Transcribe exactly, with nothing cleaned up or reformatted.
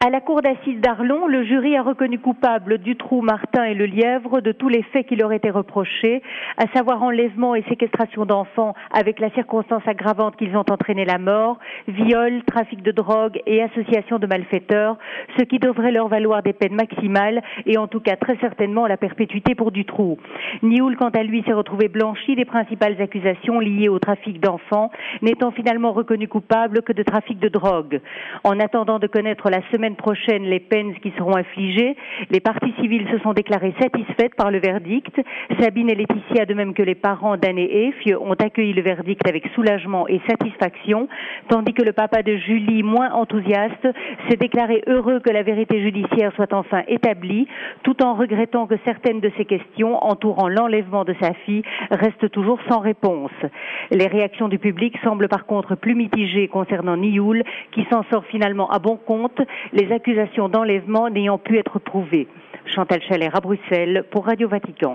À la cour d'assises d'Arlon, le jury a reconnu coupable Dutroux, Martin et Lelièvre de tous les faits qui leur étaient reprochés, à savoir enlèvement et séquestration d'enfants avec la circonstance aggravante qu'ils ont entraîné la mort, viol, trafic de drogue et association de malfaiteurs, ce qui devrait leur valoir des peines maximales et en tout cas très certainement la perpétuité pour Dutroux. Nioul, quant à lui, s'est retrouvé blanchi des principales accusations liées au trafic d'enfants, n'étant finalement reconnu coupable que de trafic de drogue. En attendant de connaître la semaine prochaine les peines qui seront infligées, les parties civiles se sont déclarées satisfaites par le verdict. Sabine et Laetitia, de même que les parents d'Anne et Effie, ont accueilli le verdict avec soulagement et satisfaction, tandis que le papa de Julie, moins enthousiaste, s'est déclaré heureux que la vérité judiciaire soit enfin établie, tout en regrettant que certaines de ces questions entourant l'enlèvement de sa fille restent toujours sans réponse. Les réactions du public semblent par contre plus mitigées concernant Nioul, qui s'en sort finalement à bon compte, les accusations d'enlèvement n'ayant pu être prouvées. Chantal Chalère à Bruxelles pour Radio Vatican.